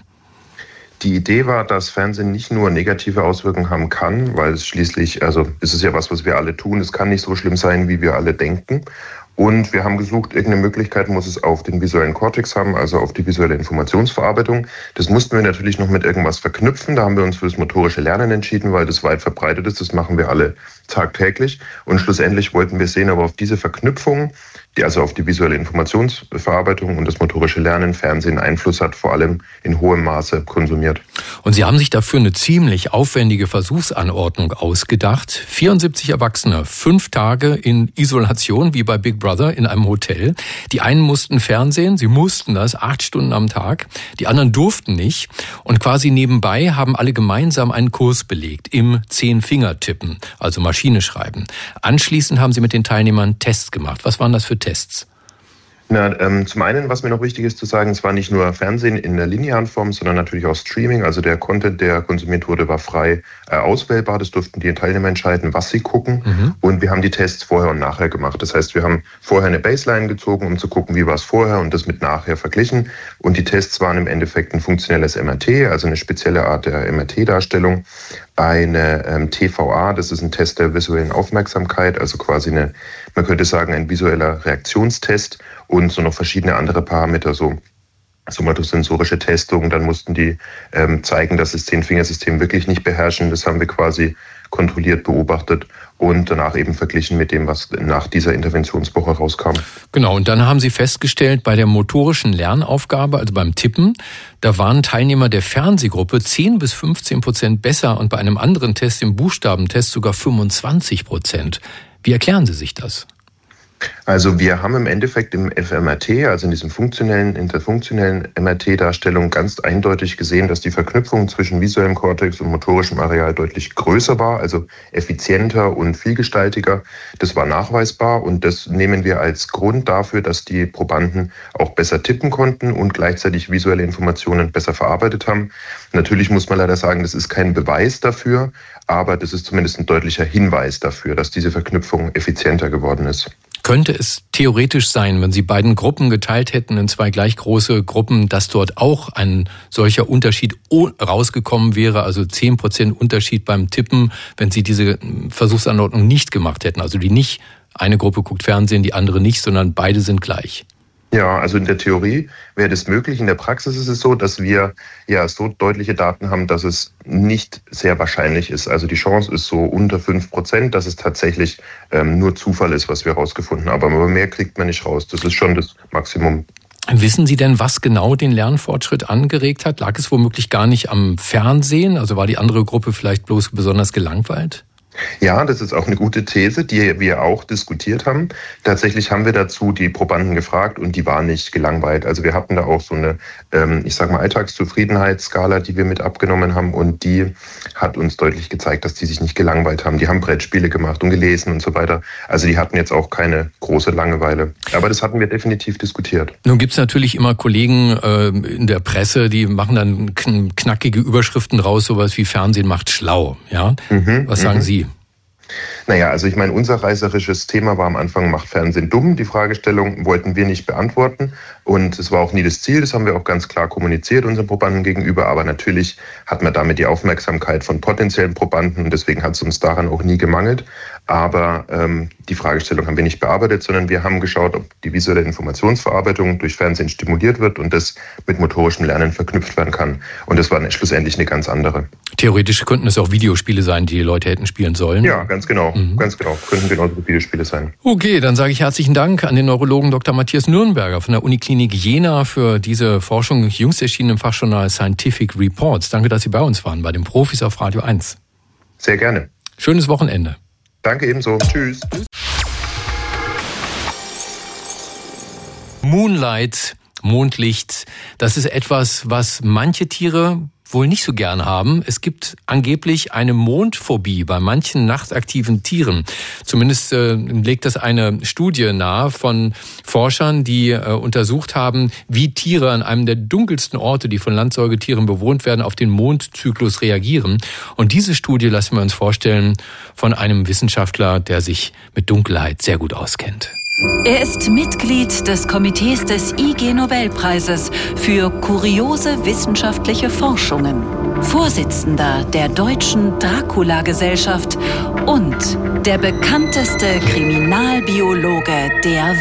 Die Idee war, dass Fernsehen nicht nur negative Auswirkungen haben kann, weil es schließlich, also es ist ja was, was wir alle tun, es kann nicht so schlimm sein, wie wir alle denken. Und wir haben gesucht, irgendeine Möglichkeit muss es auf den visuellen Kortex haben, also auf die visuelle Informationsverarbeitung. Das mussten wir natürlich noch mit irgendwas verknüpfen. Da haben wir uns für das motorische Lernen entschieden, weil das weit verbreitet ist. Das machen wir alle tagtäglich. Und schlussendlich wollten wir sehen, aber auf diese Verknüpfung, die also auf die visuelle Informationsverarbeitung und das motorische Lernen Fernsehen Einfluss hat, vor allem in hohem Maße konsumiert. Und Sie haben sich dafür eine ziemlich aufwendige Versuchsanordnung ausgedacht. vierundsiebzig Erwachsene, fünf Tage in Isolation, wie bei Big Brother, in einem Hotel. Die einen mussten Fernsehen, sie mussten das, acht Stunden am Tag. Die anderen durften nicht. Und quasi nebenbei haben alle gemeinsam einen Kurs belegt im Zehn-Finger-Tippen, also Maschine schreiben. Anschließend haben sie mit den Teilnehmern Tests gemacht. Was waren das für Tests? Na, ähm, zum einen, was mir noch wichtig ist zu sagen, es war nicht nur Fernsehen in der linearen Form, sondern natürlich auch Streaming. Also der Content, der konsumiert wurde, war frei äh, auswählbar. Das durften die Teilnehmer entscheiden, was sie gucken. Mhm. Und wir haben die Tests vorher und nachher gemacht. Das heißt, wir haben vorher eine Baseline gezogen, um zu gucken, wie war es vorher und das mit nachher verglichen. Und die Tests waren im Endeffekt ein funktionelles M R T, also eine spezielle Art der M R T-Darstellung. Eine ähm, T V A, das ist ein Test der visuellen Aufmerksamkeit, also quasi eine, man könnte sagen, ein visueller Reaktionstest und so noch verschiedene andere Parameter, so somatosensorische Testungen. Dann mussten die ähm, zeigen, dass das Zehn-Fingersystem wirklich nicht beherrschen. Das haben wir quasi kontrolliert beobachtet und danach eben verglichen mit dem, was nach dieser Interventionswoche rauskam. Genau, und dann haben Sie festgestellt, bei der motorischen Lernaufgabe, also beim Tippen, da waren Teilnehmer der Fernsehgruppe zehn bis fünfzehn Prozent besser und bei einem anderen Test, dem Buchstabentest, sogar fünfundzwanzig Prozent. Wie erklären Sie sich das? Also wir haben im Endeffekt im F M R T, also in diesem funktionellen, interfunktionellen M R T-Darstellung ganz eindeutig gesehen, dass die Verknüpfung zwischen visuellem Kortex und motorischem Areal deutlich größer war, also effizienter und vielgestaltiger. Das war nachweisbar und das nehmen wir als Grund dafür, dass die Probanden auch besser tippen konnten und gleichzeitig visuelle Informationen besser verarbeitet haben. Natürlich muss man leider sagen, das ist kein Beweis dafür, aber das ist zumindest ein deutlicher Hinweis dafür, dass diese Verknüpfung effizienter geworden ist. Könnte es theoretisch sein, wenn Sie beiden Gruppen geteilt hätten in zwei gleich große Gruppen, dass dort auch ein solcher Unterschied rausgekommen wäre, also zehn Prozent Unterschied beim Tippen, wenn Sie diese Versuchsanordnung nicht gemacht hätten? Also die nicht, eine Gruppe guckt Fernsehen, die andere nicht, sondern beide sind gleich. Ja, also in der Theorie wäre das möglich. In der Praxis ist es so, dass wir ja so deutliche Daten haben, dass es nicht sehr wahrscheinlich ist. Also die Chance ist so unter fünf Prozent, dass es tatsächlich ähm, nur Zufall ist, was wir herausgefunden haben. Aber mehr kriegt man nicht raus. Das ist schon das Maximum. Wissen Sie denn, was genau den Lernfortschritt angeregt hat? Lag es womöglich gar nicht am Fernsehen? Also war die andere Gruppe vielleicht bloß besonders gelangweilt? Ja, das ist auch eine gute These, die wir auch diskutiert haben. Tatsächlich haben wir dazu die Probanden gefragt und die waren nicht gelangweilt. Also wir hatten da auch so eine, ich sag mal, Alltagszufriedenheitsskala, die wir mit abgenommen haben und die hat uns deutlich gezeigt, dass die sich nicht gelangweilt haben. Die haben Brettspiele gemacht und gelesen und so weiter. Also die hatten jetzt auch keine große Langeweile. Aber das hatten wir definitiv diskutiert. Nun gibt es natürlich immer Kollegen äh, in der Presse, die machen dann kn- knackige Überschriften raus, sowas wie Fernsehen macht schlau. Ja? Mhm, Was sagen mhm. Sie? Naja, also ich meine, unser reißerisches Thema war am Anfang, macht Fernsehen dumm? Die Fragestellung wollten wir nicht beantworten und es war auch nie das Ziel, das haben wir auch ganz klar kommuniziert unseren Probanden gegenüber, aber natürlich hat man damit die Aufmerksamkeit von potenziellen Probanden und deswegen hat es uns daran auch nie gemangelt. Aber ähm, die Fragestellung haben wir nicht bearbeitet, sondern wir haben geschaut, ob die visuelle Informationsverarbeitung durch Fernsehen stimuliert wird und das mit motorischem Lernen verknüpft werden kann. Und das war schlussendlich eine ganz andere. Theoretisch könnten es auch Videospiele sein, die die Leute hätten spielen sollen. Ja, ganz genau. Mhm. Ganz genau. Könnten genauso Videospiele sein. Okay, dann sage ich herzlichen Dank an den Neurologen Doktor Matthias Nürnberger von der Uniklinik Jena für diese Forschung, jüngst erschienen im Fachjournal Scientific Reports. Danke, dass Sie bei uns waren, bei den Profis auf Radio eins. Sehr gerne. Schönes Wochenende. Danke ebenso. Tschüss. Moonlight, Mondlicht, das ist etwas, was manche Tiere wohl nicht so gern haben. Es gibt angeblich eine Mondphobie bei manchen nachtaktiven Tieren. Zumindest äh, legt das eine Studie nahe von Forschern, die äh, untersucht haben, wie Tiere an einem der dunkelsten Orte, die von Landsäugetieren bewohnt werden, auf den Mondzyklus reagieren. Und diese Studie lassen wir uns vorstellen von einem Wissenschaftler, der sich mit Dunkelheit sehr gut auskennt. Er ist Mitglied des Komitees des I G-Nobelpreises für kuriose wissenschaftliche Forschungen, Vorsitzender der Deutschen Dracula-Gesellschaft und der bekannteste Kriminalbiologe der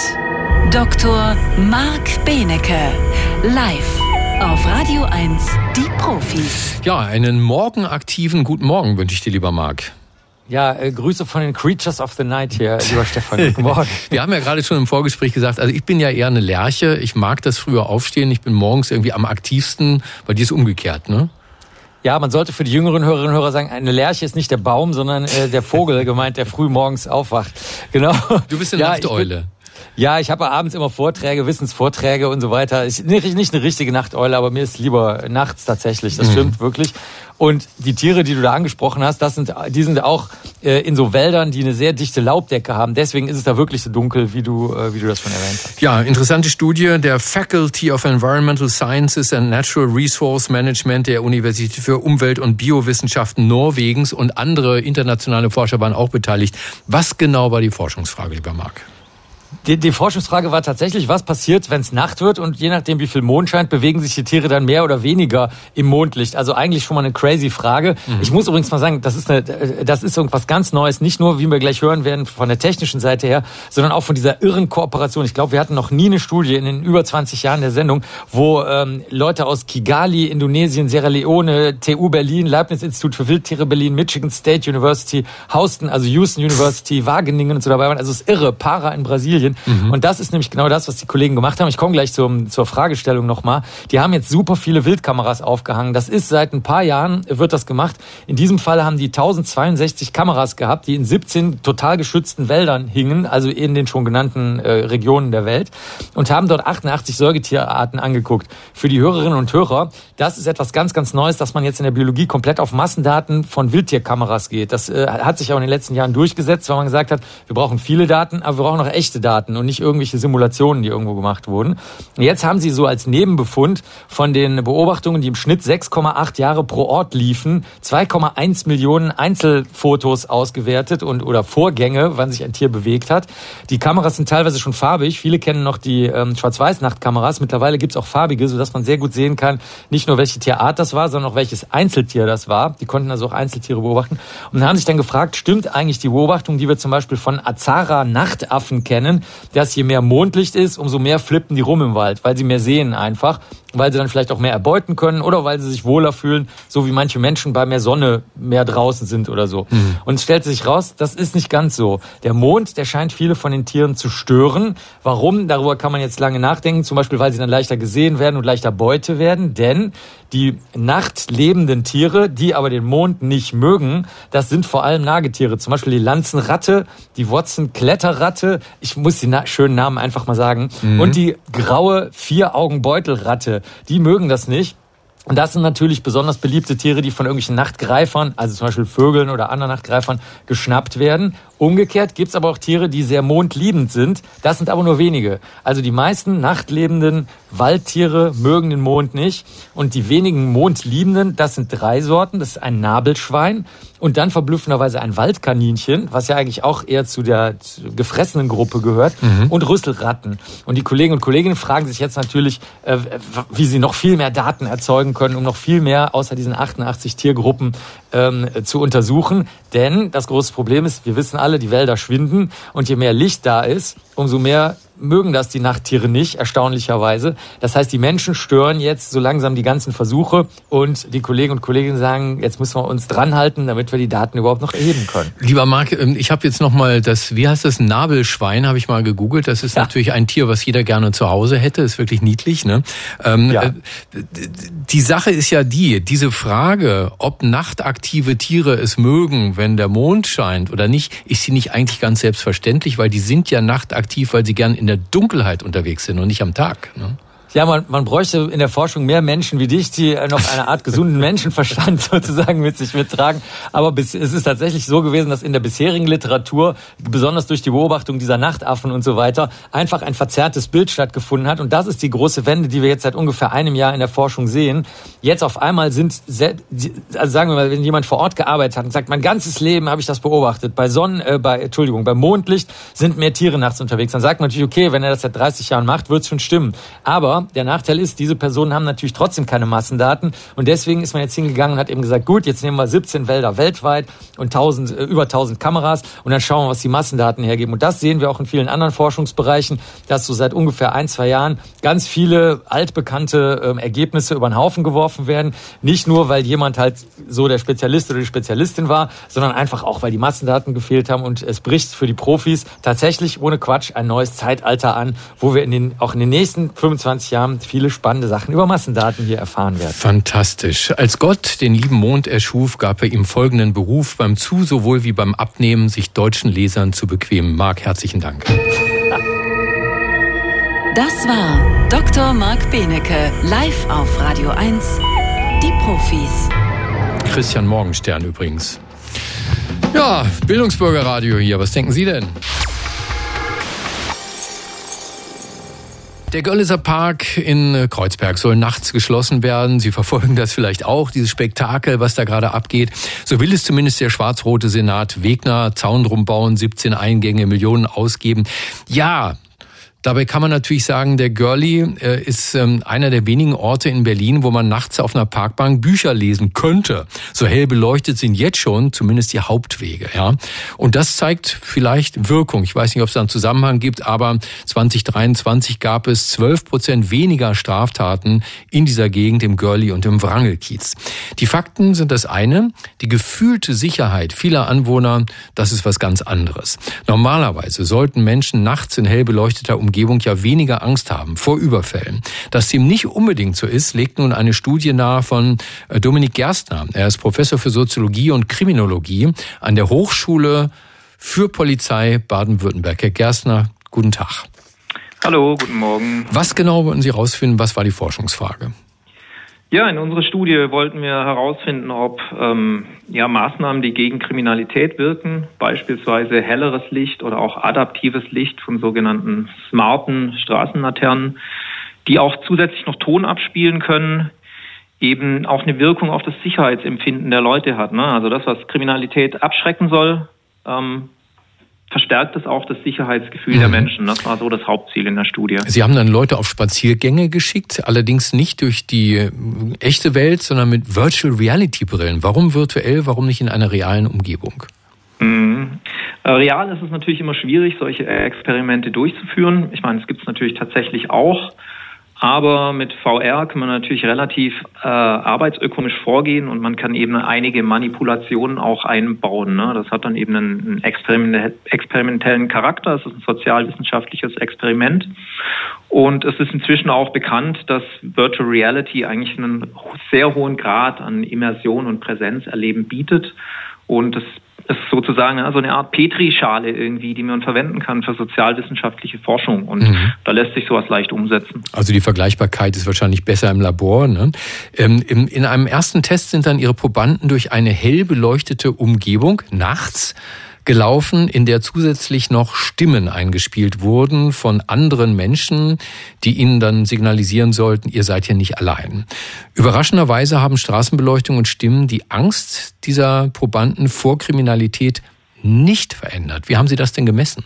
Welt. Doktor Marc Benecke, live auf Radio eins, die Profis. Ja, einen morgenaktiven guten Morgen wünsche ich dir, lieber Marc. Ja, äh, Grüße von den Creatures of the Night hier, lieber Stefan. Guten Morgen. Wir haben ja gerade schon im Vorgespräch gesagt, also ich bin ja eher eine Lerche. Ich mag das früher Aufstehen. Ich bin morgens irgendwie am aktivsten. Bei dir ist umgekehrt, ne? Ja, man sollte für die jüngeren Hörerinnen und Hörer sagen, eine Lerche ist nicht der Baum, sondern äh, der Vogel gemeint, der früh morgens aufwacht. Genau. Du bist eine ja, Nachteule. Ja, ich habe abends immer Vorträge, Wissensvorträge und so weiter. Ich, nicht eine richtige Nachteule, aber mir ist lieber nachts tatsächlich. Das stimmt mhm. wirklich. Und die Tiere, die du da angesprochen hast, das sind, die sind auch äh, in so Wäldern, die eine sehr dichte Laubdecke haben. Deswegen ist es da wirklich so dunkel, wie du, äh, wie du das schon erwähnt hast. Ja, interessante Studie der Faculty of Environmental Sciences and Natural Resource Management der Universität für Umwelt- und Biowissenschaften Norwegens und andere internationale Forscher waren auch beteiligt. Was genau war die Forschungsfrage, lieber Marc? Die, die Forschungsfrage war tatsächlich, was passiert, wenn es Nacht wird und je nachdem, wie viel Mond scheint, bewegen sich die Tiere dann mehr oder weniger im Mondlicht. Also eigentlich schon mal eine crazy Frage. Mhm. Ich muss übrigens mal sagen, das ist eine, das ist irgendwas ganz Neues. Nicht nur, wie wir gleich hören werden, von der technischen Seite her, sondern auch von dieser irren Kooperation. Ich glaube, wir hatten noch nie eine Studie in den über zwanzig Jahren der Sendung, wo ähm, Leute aus Kigali, Indonesien, Sierra Leone, T U Berlin, Leibniz-Institut für Wildtiere Berlin, Michigan State University, Houston, also Houston University, Wageningen und so dabei waren. Also es ist irre. Para in Brasilien. Mhm. Und das ist nämlich genau das, was die Kollegen gemacht haben. Ich komme gleich zur, zur Fragestellung nochmal. Die haben jetzt super viele Wildkameras aufgehangen. Das ist seit ein paar Jahren, wird das gemacht. In diesem Fall haben die tausendzweiundsechzig Kameras gehabt, die in siebzehn total geschützten Wäldern hingen, also in den schon genannten äh, Regionen der Welt, und haben dort achtundachtzig Säugetierarten angeguckt. Für die Hörerinnen und Hörer, das ist etwas ganz, ganz Neues, dass man jetzt in der Biologie komplett auf Massendaten von Wildtierkameras geht. Das äh, hat sich auch in den letzten Jahren durchgesetzt, weil man gesagt hat, wir brauchen viele Daten, aber wir brauchen auch echte Daten und nicht irgendwelche Simulationen, die irgendwo gemacht wurden. Jetzt haben sie so als Nebenbefund von den Beobachtungen, die im Schnitt sechs Komma acht Jahre pro Ort liefen, zwei Komma eins Millionen Einzelfotos ausgewertet und oder Vorgänge, wann sich ein Tier bewegt hat. Die Kameras sind teilweise schon farbig. Viele kennen noch die ähm, Schwarz-Weiß-Nachtkameras. Mittlerweile gibt's auch farbige, sodass man sehr gut sehen kann, nicht nur welche Tierart das war, sondern auch welches Einzeltier das war. Die konnten also auch Einzeltiere beobachten und haben sich dann gefragt, stimmt eigentlich die Beobachtung, die wir zum Beispiel von Azara-Nachtaffen kennen, dass je mehr Mondlicht ist, umso mehr flippen die rum im Wald, weil sie mehr sehen einfach, weil sie dann vielleicht auch mehr erbeuten können oder weil sie sich wohler fühlen, so wie manche Menschen bei mehr Sonne mehr draußen sind oder so. Mhm. Und es stellt sich raus, das ist nicht ganz so. Der Mond, der scheint viele von den Tieren zu stören. Warum? Darüber kann man jetzt lange nachdenken, zum Beispiel, weil sie dann leichter gesehen werden und leichter Beute werden, denn die nachtlebenden Tiere, die aber den Mond nicht mögen, das sind vor allem Nagetiere. Zum Beispiel die Lanzenratte, die Watson-Kletterratte, ich muss die na- schönen Namen einfach mal sagen, mhm. und die graue Vier-Augen-Beutelratte, die mögen das nicht. Und das sind natürlich besonders beliebte Tiere, die von irgendwelchen Nachtgreifern, also zum Beispiel Vögeln oder anderen Nachtgreifern, geschnappt werden. Umgekehrt gibt's aber auch Tiere, die sehr mondliebend sind. Das sind aber nur wenige. Also die meisten nachtlebenden Waldtiere mögen den Mond nicht. Und die wenigen mondliebenden, das sind drei Sorten. Das ist ein Nabelschwein und dann verblüffenderweise ein Waldkaninchen, was ja eigentlich auch eher zu der gefressenen Gruppe gehört, mhm. und Rüsselratten. Und die Kollegen und Kolleginnen fragen sich jetzt natürlich, äh, wie sie noch viel mehr Daten erzeugen können, um noch viel mehr außer diesen achtundachtzig Tiergruppen ähm, zu untersuchen. Denn das große Problem ist, wir wissen alle, die Wälder schwinden und je mehr Licht da ist, umso mehr mögen das die Nachttiere nicht, erstaunlicherweise. Das heißt, die Menschen stören jetzt so langsam die ganzen Versuche und die Kollegen und Kolleginnen sagen, jetzt müssen wir uns dranhalten, damit wir die Daten überhaupt noch erheben können. Lieber Marc, ich habe jetzt noch mal das, wie heißt das, Nabelschwein, habe ich mal gegoogelt. Das ist ja natürlich ein Tier, was jeder gerne zu Hause hätte. Ist wirklich niedlich, ne? Ähm, ja. Die Sache ist ja die, diese Frage, ob nachtaktive Tiere es mögen, wenn der Mond scheint oder nicht, ist sie nicht eigentlich ganz selbstverständlich, weil die sind ja nachtaktiv, weil sie gern in der Dunkelheit unterwegs sind und nicht am Tag, ne? Ja, man, man bräuchte in der Forschung mehr Menschen wie dich, die noch eine Art gesunden Menschenverstand sozusagen mit sich mittragen. Aber bis, es ist tatsächlich so gewesen, dass in der bisherigen Literatur, besonders durch die Beobachtung dieser Nachtaffen und so weiter, einfach ein verzerrtes Bild stattgefunden hat. Und das ist die große Wende, die wir jetzt seit ungefähr einem Jahr in der Forschung sehen. Jetzt auf einmal sind, also sagen wir mal, wenn jemand vor Ort gearbeitet hat und sagt, mein ganzes Leben habe ich das beobachtet, bei Sonnen, äh, bei, Entschuldigung, bei Mondlicht sind mehr Tiere nachts unterwegs. Dann sagt man natürlich, okay, wenn er das seit dreißig Jahren macht, wird es schon stimmen. Aber der Nachteil ist, diese Personen haben natürlich trotzdem keine Massendaten und deswegen ist man jetzt hingegangen und hat eben gesagt, gut, jetzt nehmen wir siebzehn Wälder weltweit und tausend, äh, über tausend Kameras und dann schauen wir, was die Massendaten hergeben. Und das sehen wir auch in vielen anderen Forschungsbereichen, dass so seit ungefähr ein, zwei Jahren ganz viele altbekannte äh, Ergebnisse über den Haufen geworfen werden. Nicht nur, weil jemand halt so der Spezialist oder die Spezialistin war, sondern einfach auch, weil die Massendaten gefehlt haben und es bricht für die Profis tatsächlich ohne Quatsch ein neues Zeitalter an, wo wir in den, auch in den nächsten fünfundzwanzig Jahren viele spannende Sachen über Massendaten hier erfahren werden. Fantastisch. Als Gott den lieben Mond erschuf, gab er ihm folgenden Beruf, beim Zu- sowohl wie beim Abnehmen sich deutschen Lesern zu bequemen. Marc, herzlichen Dank. Das war Doktor Marc Benecke, live auf Radio eins, die Profis. Christian Morgenstern übrigens. Ja, Bildungsbürgerradio hier. Was denken Sie denn? Der Görlitzer Park in Kreuzberg soll nachts geschlossen werden. Sie verfolgen das vielleicht auch, dieses Spektakel, was da gerade abgeht. So will es zumindest der schwarz-rote Senat. Wegner, Zaun drum bauen, siebzehn Eingänge, Millionen ausgeben. Ja, dabei kann man natürlich sagen, der Görli äh, ist ähm, einer der wenigen Orte in Berlin, wo man nachts auf einer Parkbank Bücher lesen könnte. So hell beleuchtet sind jetzt schon zumindest die Hauptwege. Ja, und das zeigt vielleicht Wirkung. Ich weiß nicht, ob es da einen Zusammenhang gibt, aber zwanzig dreiundzwanzig gab es zwölf Prozent weniger Straftaten in dieser Gegend, im Görli und im Wrangelkiez. Die Fakten sind das eine, die gefühlte Sicherheit vieler Anwohner, das ist was ganz anderes. Normalerweise sollten Menschen nachts in hell beleuchteter Umgebung Umgebung ja weniger Angst haben vor Überfällen. Dass dem nicht unbedingt so ist, legt nun eine Studie nahe von Dominik Gerstner. Er ist Professor für Soziologie und Kriminologie an der Hochschule für Polizei Baden-Württemberg. Herr Gerstner, guten Tag. Hallo, guten Morgen. Was genau wollten Sie herausfinden? Was war die Forschungsfrage? Ja, in unserer Studie wollten wir herausfinden, ob ähm, ja, Maßnahmen, die gegen Kriminalität wirken, beispielsweise helleres Licht oder auch adaptives Licht von sogenannten smarten Straßenlaternen, die auch zusätzlich noch Ton abspielen können, eben auch eine Wirkung auf das Sicherheitsempfinden der Leute hat. Ne? Also das, was Kriminalität abschrecken soll, ähm, verstärkt es auch das Sicherheitsgefühl mhm. der Menschen. Das war so das Hauptziel in der Studie. Sie haben dann Leute auf Spaziergänge geschickt, allerdings nicht durch die echte Welt, sondern mit Virtual Reality Brillen. Warum virtuell, warum nicht in einer realen Umgebung? Mhm. Real ist es natürlich immer schwierig, solche Experimente durchzuführen. Ich meine, es gibt es natürlich tatsächlich auch. Aber mit V R kann man natürlich relativ äh, arbeitsökonomisch vorgehen und man kann eben einige Manipulationen auch einbauen. Ne? Das hat dann eben einen, einen experiment- experimentellen Charakter. Es ist ein sozialwissenschaftliches Experiment. Und es ist inzwischen auch bekannt, dass Virtual Reality eigentlich einen sehr hohen Grad an Immersion und Präsenzerleben bietet. Und es ist sozusagen also eine Art Petrischale irgendwie, die man verwenden kann für sozialwissenschaftliche Forschung. Und mhm. da lässt sich sowas leicht umsetzen. Also die Vergleichbarkeit ist wahrscheinlich besser im Labor. Ne? Ähm, im, in einem ersten Test sind dann Ihre Probanden durch eine hell beleuchtete Umgebung nachts gelaufen, in der zusätzlich noch Stimmen eingespielt wurden von anderen Menschen, die ihnen dann signalisieren sollten, ihr seid hier nicht allein. Überraschenderweise haben Straßenbeleuchtung und Stimmen die Angst dieser Probanden vor Kriminalität nicht verändert. Wie haben Sie das denn gemessen?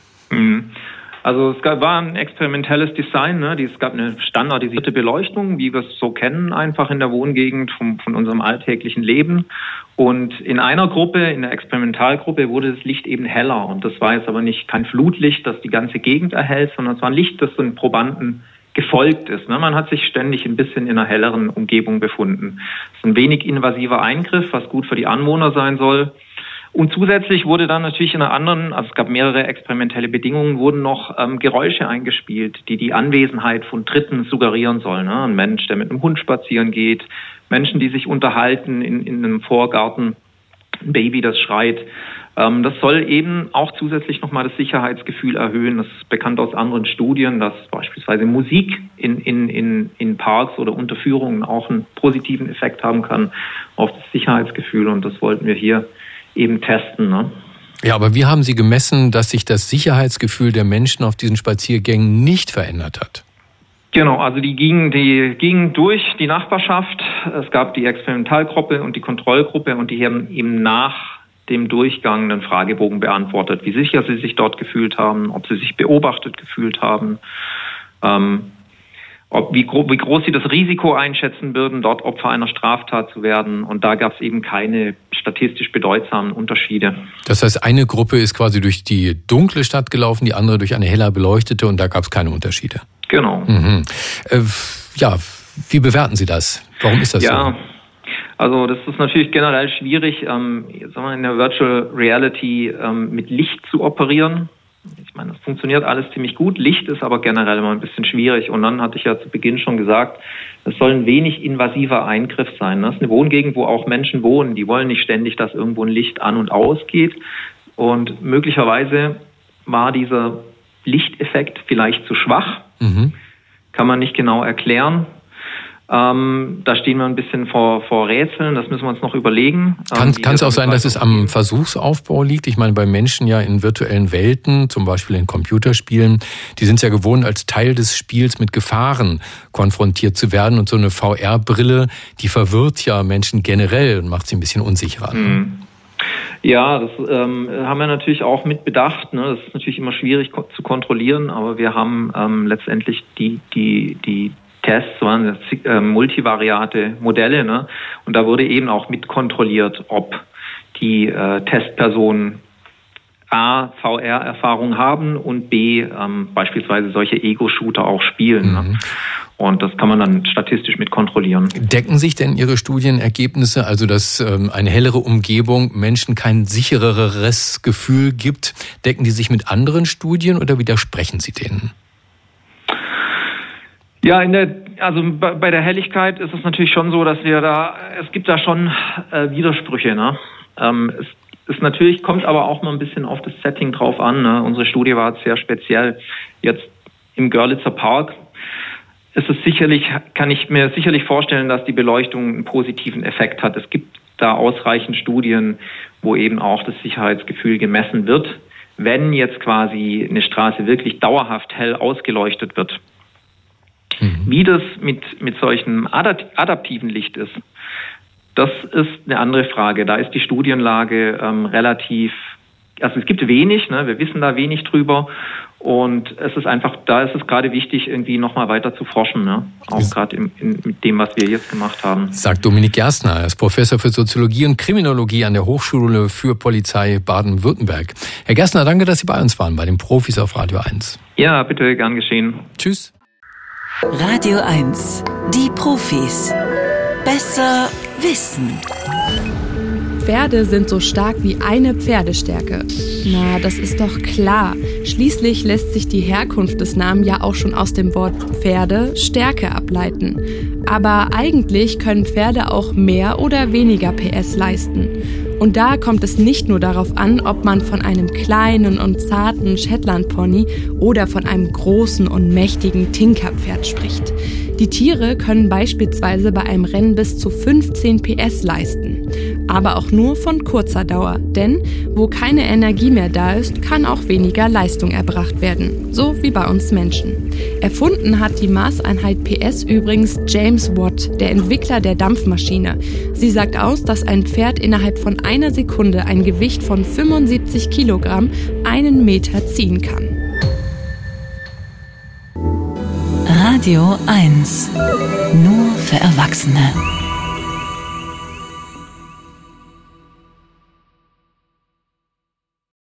Mhm. Also es gab, war ein experimentelles Design, ne? Es gab eine standardisierte Beleuchtung, wie wir es so kennen, einfach in der Wohngegend von, von unserem alltäglichen Leben. Und in einer Gruppe, in der Experimentalgruppe, wurde das Licht eben heller. Und das war jetzt aber nicht kein Flutlicht, das die ganze Gegend erhellt, sondern es war ein Licht, das den Probanden gefolgt ist. Ne? Man hat sich ständig ein bisschen in einer helleren Umgebung befunden. Das ist ein wenig invasiver Eingriff, was gut für die Anwohner sein soll. Und zusätzlich wurde dann natürlich in einer anderen, also es gab mehrere experimentelle Bedingungen, wurden noch ähm, Geräusche eingespielt, die die Anwesenheit von Dritten suggerieren sollen. Ne? Ein Mensch, der mit einem Hund spazieren geht, Menschen, die sich unterhalten in, in einem Vorgarten, ein Baby, das schreit. Ähm, das soll eben auch zusätzlich nochmal das Sicherheitsgefühl erhöhen. Das ist bekannt aus anderen Studien, dass beispielsweise Musik in, in, in, in Parks oder Unterführungen auch einen positiven Effekt haben kann auf das Sicherheitsgefühl. Und das wollten wir hier eben testen, ne? Ja, aber wie haben Sie gemessen, dass sich das Sicherheitsgefühl der Menschen auf diesen Spaziergängen nicht verändert hat? Genau, also die gingen, die gingen durch die Nachbarschaft. Es gab die Experimentalgruppe und die Kontrollgruppe und die haben eben nach dem Durchgang einen Fragebogen beantwortet, wie sicher sie sich dort gefühlt haben, ob sie sich beobachtet gefühlt haben, ähm, ob, wie, gro- wie groß sie das Risiko einschätzen würden, dort Opfer einer Straftat zu werden. Und da gab es eben keine statistisch bedeutsamen Unterschiede. Das heißt, eine Gruppe ist quasi durch die dunkle Stadt gelaufen, die andere durch eine heller beleuchtete und da gab es keine Unterschiede. Genau. Mhm. Äh, ja, wie bewerten Sie das? Warum ist das ja, so? Ja, also das ist natürlich generell schwierig, ähm, sagen wir in der Virtual Reality ähm, mit Licht zu operieren. Ich meine, das funktioniert alles ziemlich gut. Licht ist aber generell immer ein bisschen schwierig. Und dann hatte ich ja zu Beginn schon gesagt, es soll ein wenig invasiver Eingriff sein. Das ist eine Wohngegend, wo auch Menschen wohnen. Die wollen nicht ständig, dass irgendwo ein Licht an- und ausgeht. Und möglicherweise war dieser Lichteffekt vielleicht zu schwach. Mhm. Kann man nicht genau erklären. Ähm, da stehen wir ein bisschen vor, vor Rätseln, das müssen wir uns noch überlegen. Kann es auch sein, dass es am Versuchsaufbau liegt? Ich meine, bei Menschen ja in virtuellen Welten, zum Beispiel in Computerspielen, die sind ja gewohnt, als Teil des Spiels mit Gefahren konfrontiert zu werden. Und so eine V R-Brille, die verwirrt ja Menschen generell und macht sie ein bisschen unsicherer. Mhm. Ja, das ähm, haben wir natürlich auch mit bedacht. Ne? Das ist natürlich immer schwierig ko- zu kontrollieren, aber wir haben ähm, letztendlich die, die, die Tests waren äh, multivariate Modelle, ne? Und da wurde eben auch mit kontrolliert, ob die äh, Testpersonen A, V R-Erfahrung haben und B, ähm, beispielsweise solche Ego-Shooter auch spielen. Mhm. Ne? Und das kann man dann statistisch mit kontrollieren. Decken sich denn Ihre Studienergebnisse, also dass ähm, eine hellere Umgebung Menschen kein sichereres Gefühl gibt, decken die sich mit anderen Studien oder widersprechen Sie denen? Ja, in der, also bei der Helligkeit ist es natürlich schon so, dass wir da, es gibt da schon äh, Widersprüche, ne? Ähm, es ist natürlich, kommt aber auch mal ein bisschen auf das Setting drauf an, ne? Unsere Studie war sehr speziell. Jetzt im Görlitzer Park ist es sicherlich, kann ich mir sicherlich vorstellen, dass die Beleuchtung einen positiven Effekt hat. Es gibt da ausreichend Studien, wo eben auch das Sicherheitsgefühl gemessen wird, wenn jetzt quasi eine Straße wirklich dauerhaft hell ausgeleuchtet wird. Mhm. Wie das mit, mit solchem adaptiven Licht ist, das ist eine andere Frage. Da ist die Studienlage ähm, relativ, also es gibt wenig, ne? Wir wissen da wenig drüber und es ist einfach, da ist es gerade wichtig, irgendwie nochmal weiter zu forschen, ne? Auch gerade mit dem, was wir jetzt gemacht haben. Sagt Dominik Gerstner, er ist Professor für Soziologie und Kriminologie an der Hochschule für Polizei Baden-Württemberg. Herr Gerstner, danke, dass Sie bei uns waren, bei den Profis auf Radio eins. Ja, bitte, gern geschehen. Tschüss. Radio eins, die Profis. Besser wissen. Pferde sind so stark wie eine Pferdestärke. Na, das ist doch klar. Schließlich lässt sich die Herkunft des Namens ja auch schon aus dem Wort Pferde Stärke ableiten. Aber eigentlich können Pferde auch mehr oder weniger P S leisten. Und da kommt es nicht nur darauf an, ob man von einem kleinen und zarten Shetland-Pony oder von einem großen und mächtigen Tinkerpferd spricht. Die Tiere können beispielsweise bei einem Rennen bis zu fünfzehn P S leisten. Aber auch nur von kurzer Dauer, denn wo keine Energie mehr da ist, kann auch weniger Leistung erbracht werden, so wie bei uns Menschen. Erfunden hat die Maßeinheit P S übrigens James Watt, der Entwickler der Dampfmaschine. Sie sagt aus, dass ein Pferd innerhalb von einer Sekunde ein Gewicht von fünfundsiebzig Kilogramm einen Meter ziehen kann. Radio eins. Nur für Erwachsene.